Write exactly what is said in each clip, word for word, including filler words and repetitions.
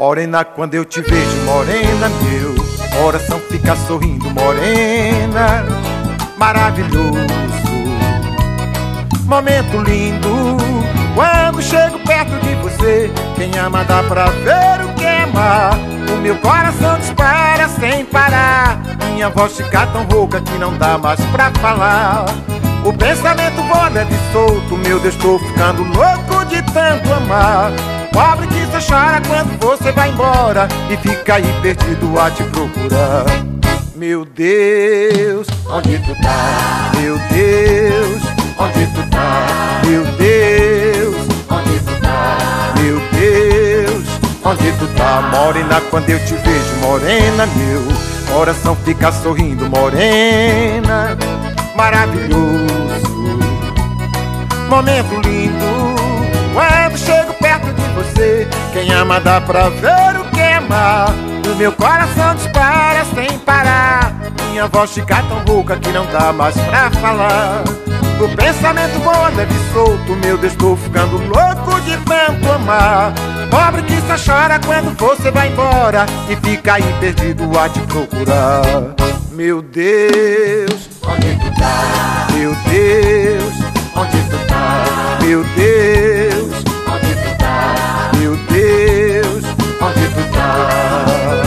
Morena, quando eu te vejo, morena, meu coração fica sorrindo, morena, maravilhoso, momento lindo. Quando chego perto de você, quem ama dá pra ver o que é amar. O meu coração dispara sem parar, minha voz fica tão rouca que não dá mais pra falar. O pensamento voa leve e solto, meu Deus, tô ficando louco de tanto amar. Pobre que só chora quando você vai embora e fica aí perdido a te procurar. Meu Deus, onde tu tá? Meu Deus, onde tu tá? Meu Deus, onde tu tá? Meu Deus, onde tu tá? Morena, quando eu te vejo, morena, meu coração fica sorrindo, morena, maravilhoso, momento lindo. Quando chego perto de você, quem ama dá pra ver o que é amar. O meu coração dispara sem parar, minha voz fica tão rouca que não dá mais pra falar. O pensamento voa leve e solto, meu Deus, tô ficando louco de tanto amar. Pobre que só chora quando você vai embora e fica aí perdido a te procurar. Meu Deus, onde tu tá? Meu Deus, onde tu tá? Meu Deus, onde tu tá? Meu Deus, onde tu tá?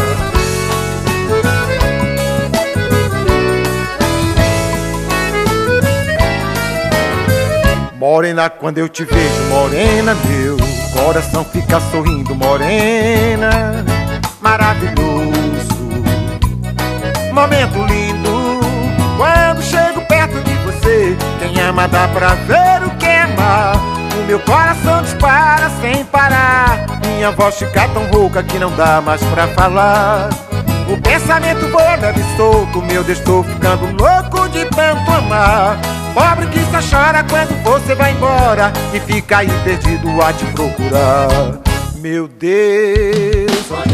Morena, quando eu te vejo, morena, meu coração fica sorrindo, morena, maravilhoso, momento lindo. Quando chego perto de você, quem ama dá pra ver o que é amar. O meu coração dispara sem parar, minha voz fica tão rouca que não dá mais pra falar. O pensamento voa leve e solto, meu Deus, tô ficando louco de tanto amar. Pobre que só chora quando você vai embora e fica aí perdido a te procurar. Meu Deus,